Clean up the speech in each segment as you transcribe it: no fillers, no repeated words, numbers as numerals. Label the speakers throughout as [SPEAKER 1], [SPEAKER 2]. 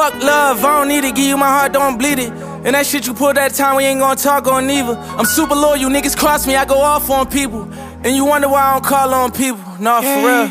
[SPEAKER 1] Fuck love, I don't need it. Give you my heart, don't bleed it. And that shit you pulled that time, we ain't gonna talk on neither. I'm super loyal, you niggas cross me, I go off on people. And you wonder why I don't call on people. Nah, for real.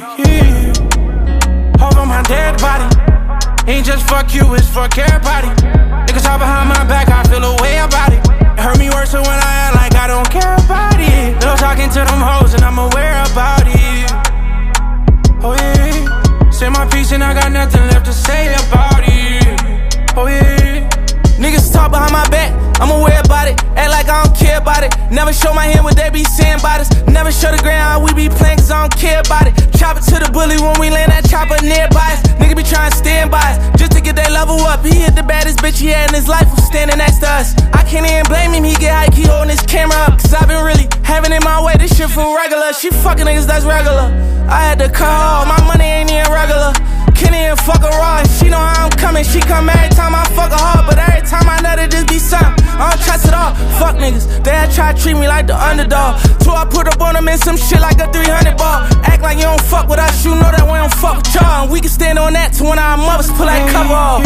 [SPEAKER 2] Over my dead body. Ain't just fuck you, it's fuck everybody. Niggas talk behind my back, I feel a way about it. It hurt me worse than when I act like I don't care about it. Little talking to them hoes and I'm aware about it. Oh yeah. Say my piece and I got nothing left to say about it. Oh yeah.
[SPEAKER 1] Niggas talk behind my back, I'm aware about it. Act like I don't care about it. Never show my hand what they be saying about us. Never show the ground we be playing cause I don't care about it. Chop it to the bully when we land that chopper nearby us. Nigga be trying to stand by us just to get that level up. He hit the baddest bitch he had in his life who's standing next to us. I can't even blame him, he get hype, he holding his camera up. Cause I've been really having it my way, this shit for regular. She fucking niggas that's regular. I had to cut her off, my money ain't even regular. Can't even fuck her raw, she know how I'm coming. She come every time I fuck her hard, but every time I let her just be something. I don't trust it all, fuck niggas. They had try to treat me like the underdog. So I put up on them in some shit like a 300 ball. Act like you don't fuck with us, you know that we don't fuck with y'all. And we can stand on that to when our mothers pull that cover off.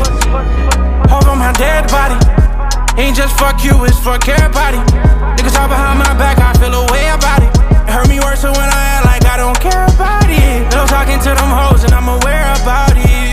[SPEAKER 2] Over my dead body. Ain't just fuck you, it's fuck everybody. Niggas talk behind my back, I feel a way about it. It hurt me worse than when I act like I don't care about it. Little talking to them hoes and I'm aware about it.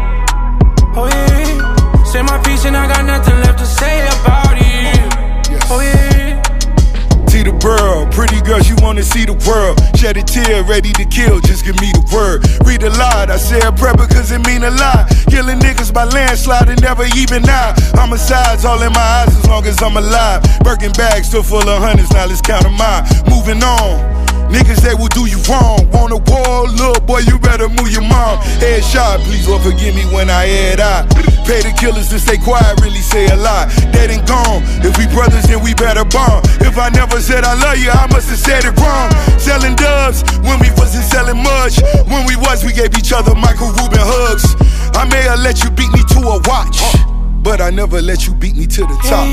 [SPEAKER 2] Oh yeah. Say my piece and I got nothing left to say about it. Oh yeah.
[SPEAKER 3] See the world, pretty girls, you wanna see the world. Shed a tear, ready to kill, just give me the word. Read a lot, I say a prayer because it mean a lot. Killing niggas by landslide and never even out. Homicides all in my eyes as long as I'm alive. Birkin bags still full of hundreds, now let's count them out. Moving on. Niggas that will do you wrong. Want a war, little boy, you better move your mom. Headshot, please Lord forgive me when I head out. Pay the killers to stay quiet, really say a lot. Dead and gone, if we brothers then we better bond. If I never said I love you, I must have said it wrong. Selling doves, when we wasn't selling much. When we was, we gave each other Michael Rubin hugs. I may have let you beat me to a watch, but I never let you beat me to the top.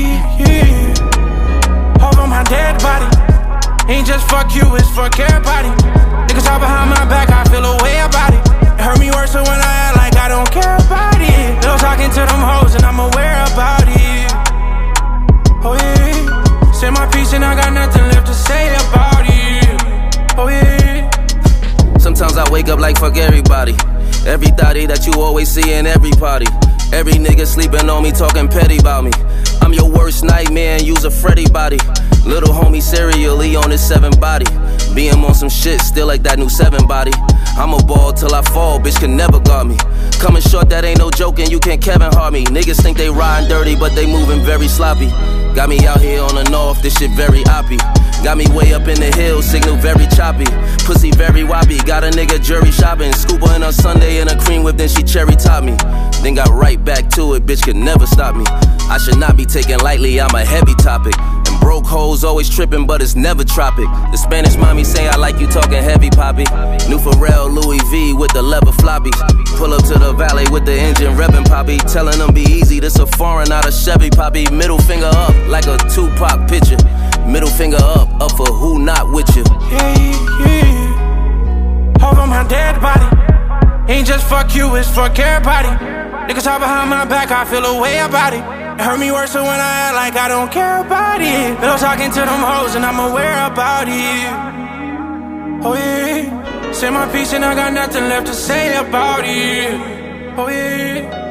[SPEAKER 2] Over my dead body. Ain't just fuck you, it's fuck everybody. Niggas talk behind my back, I feel a way about it. It hurt me worse than when I act like I don't care about it. Little talking to them hoes and I'm aware about it. Oh yeah. Say my piece and I got nothing left to say about it. Oh yeah.
[SPEAKER 4] Sometimes I wake up like fuck everybody. Every thotty that you always see in every party. Every nigga sleeping on me, talking petty about me. I'm your worst nightmare and use a Freddy body. Little homie serially on his 7 body. Being on some shit, still like that new 7 body. I'm a ball till I fall, bitch can never guard me. Coming short, that ain't no joking, you can't Kevin Hart me. Niggas think they riding dirty, but they moving very sloppy. Got me out here on the north, this shit very oppy. Got me way up in the hills, signal very choppy. Pussy very woppy, got a nigga jury shopping. Scuba in a Sunday and a cream whip, then she cherry top me. Then got right back to it, bitch could never stop me. I should not be taken lightly, I'm a heavy topic. And broke hoes always tripping, but it's never tropic. The Spanish mommy say I like you talking heavy, poppy. New Pharrell, Louis V with the leather floppies. Pull up to the valley with the engine revving, poppy. Telling them be easy, this a foreign, not a Chevy, poppy. Middle finger up like a Tupac picture. Middle finger up for who not with you.
[SPEAKER 2] Yeah. Over my dead body. Ain't just fuck you, it's fuck everybody. Niggas talk behind my back, I feel a way about it. It hurt me worse than when I act like I don't care about it. Little talking to them hoes and I'm aware about it. Oh yeah. Say my piece and I got nothing left to say about it. Oh yeah.